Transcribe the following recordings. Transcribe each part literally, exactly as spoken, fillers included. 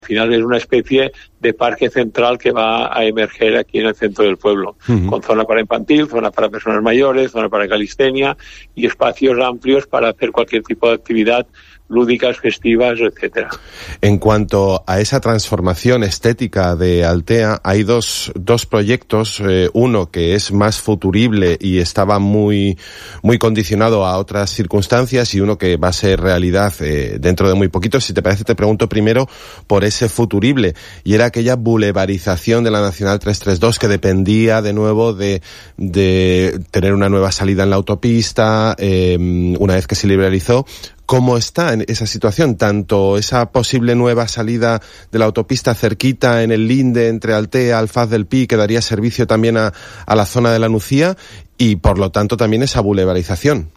final es una especie de parque central que va a emerger aquí en el centro del pueblo, uh-huh. con zona para infantil, zona para personas mayores, zona para calistenia y espacios amplios para hacer cualquier tipo de actividad lúdicas, festivas, etcétera. En cuanto a esa transformación estética de Altea, hay dos, dos proyectos, eh, uno que es más futurible y estaba muy, muy condicionado a otras circunstancias, y uno que va a ser realidad eh, dentro de muy poquito. Si te parece, te pregunto primero por ese futurible, y era aquella bulevarización de la Nacional trescientos treinta y dos que dependía de nuevo de, de tener una nueva salida en la autopista, eh, una vez que se liberalizó. ¿Cómo está en esa situación? Tanto esa posible nueva salida de la autopista cerquita en el linde entre Altea, Alfaz del Pi, que daría servicio también a, a la zona de la Nucía, y por lo tanto también esa bulevarización.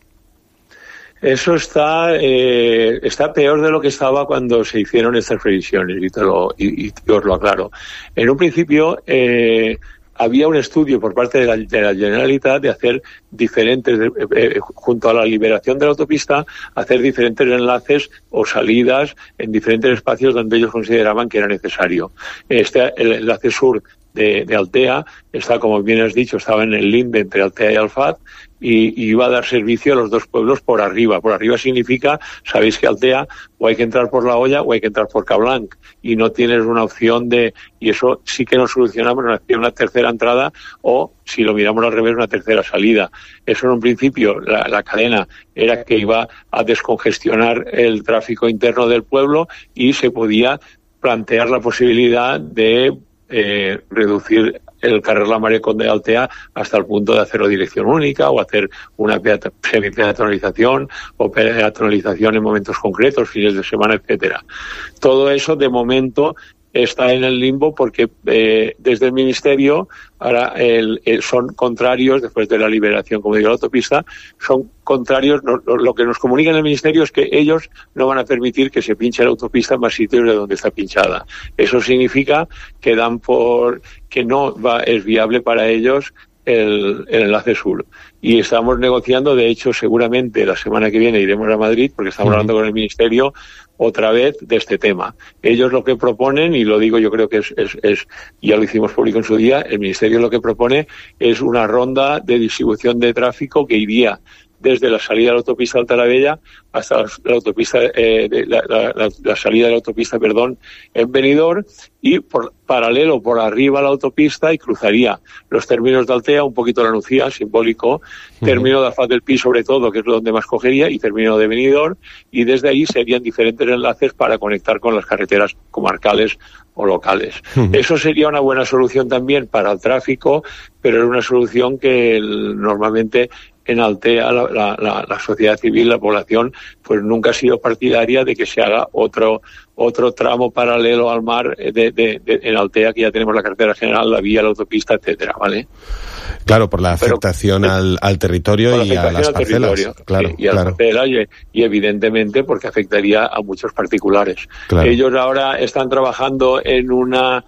Eso está eh, está peor de lo que estaba cuando se hicieron estas previsiones, y te lo, y, y os lo aclaro. En un principio eh, había un estudio por parte de la, de la Generalitat de hacer diferentes, eh, eh, junto a la liberación de la autopista, hacer diferentes enlaces o salidas en diferentes espacios donde ellos consideraban que era necesario. Este, el enlace sur de, de Altea está, como bien has dicho, estaba en el linde entre Altea y Alfaz, y, y iba a dar servicio a los dos pueblos por arriba. Por arriba significa, sabéis que Altea o hay que entrar por La Hoya o hay que entrar por Cablanc, y no tienes una opción de, y eso sí que nos solucionamos, una, una tercera entrada, o si lo miramos al revés, una tercera salida. Eso en un principio, la, la cadena era que iba a descongestionar el tráfico interno del pueblo, y se podía plantear la posibilidad de eh, reducir el carril La Marecón de Altea hasta el punto de hacerlo dirección única, o hacer una semi-peatonalización o peatonalización en momentos concretos, fines de semana, etcétera. Todo eso, de momento, está en el limbo porque eh, desde el Ministerio ahora el, el, son contrarios, después de la liberación, como digo, la autopista, son contrarios. No, lo, lo que nos comunica en el Ministerio es que ellos no van a permitir que se pinche la autopista en más sitios de donde está pinchada. Eso significa que dan por que no va, es viable para ellos el, el enlace sur. Y estamos negociando, de hecho, seguramente la semana que viene iremos a Madrid, porque estamos uh-huh. hablando con el Ministerio otra vez de este tema. Ellos lo que proponen, y lo digo, yo creo que es, es, es ya lo hicimos público en su día, el Ministerio lo que propone es una ronda de distribución de tráfico que iría desde la salida de la autopista Alta la Bella hasta la, la autopista, eh, de, la, la, la salida de la autopista, perdón, en Benidorm, y por paralelo por arriba a la autopista, y cruzaría los términos de Altea, un poquito la Nucía, simbólico, uh-huh. término de Alfaz del Pi sobre todo, que es donde más cogería, y término de Benidorm, y desde ahí serían diferentes enlaces para conectar con las carreteras comarcales o locales. Uh-huh. Eso sería una buena solución también para el tráfico, pero es una solución que el, normalmente en Altea la, la, la, la sociedad civil, la población, pues nunca ha sido partidaria de que se haga otro otro tramo paralelo al mar de, de, de, en Altea, que ya tenemos la carretera general, la vía, la autopista, etcétera, ¿vale? Claro, por la afectación Pero, al, al territorio y a las parcelas. Claro, y a claro. las parcelas y, y evidentemente porque afectaría a muchos particulares. Claro. Ellos ahora están trabajando en una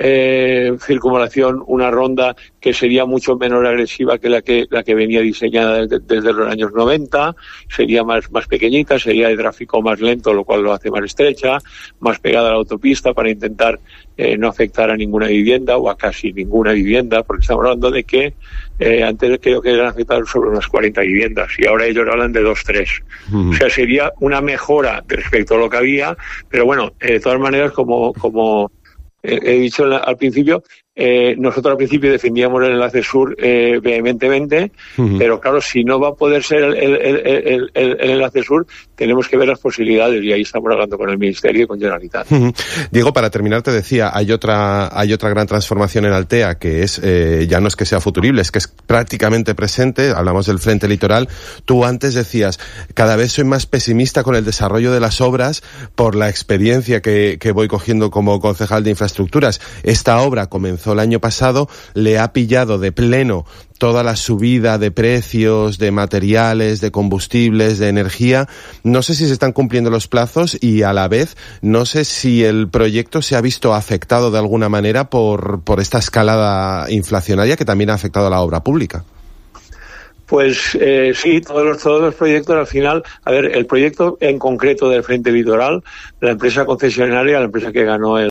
eh, circunvalación, una ronda que sería mucho menos agresiva que la que la que venía diseñada desde, desde los años noventa, sería más más pequeñita, sería de tráfico más lento, lo cual lo hace más estrecha, más pegada a la autopista para intentar eh, no afectar a ninguna vivienda o a casi ninguna vivienda, porque estamos hablando de que eh, antes creo que eran afectados sobre unas cuarenta viviendas y ahora ellos hablan de dos, tres. Uh-huh. O sea, sería una mejora respecto a lo que había, pero bueno, eh, de todas maneras, como como eh, he dicho la, al principio, Eh, nosotros al principio defendíamos el enlace sur eh, vehementemente, uh-huh. pero claro, si no va a poder ser el, el, el, el, el, el enlace sur, tenemos que ver las posibilidades, y ahí estamos hablando con el Ministerio y con Generalitat. Uh-huh. Diego, para terminar te decía, hay otra hay otra gran transformación en Altea, que es, eh, ya no es que sea futurible, es que es prácticamente presente. Hablamos del frente litoral. Tú antes decías, cada vez soy más pesimista con el desarrollo de las obras por la experiencia que, que voy cogiendo como concejal de infraestructuras. Esta obra comenzó el año pasado, le ha pillado de pleno toda la subida de precios, de materiales, de combustibles, de energía. No sé si se están cumpliendo los plazos y a la vez no sé si el proyecto se ha visto afectado de alguna manera por, por esta escalada inflacionaria que también ha afectado a la obra pública. Pues eh, sí, todos los, todos los proyectos al final, a ver, el proyecto en concreto del Frente Litoral, la empresa concesionaria, la empresa que ganó el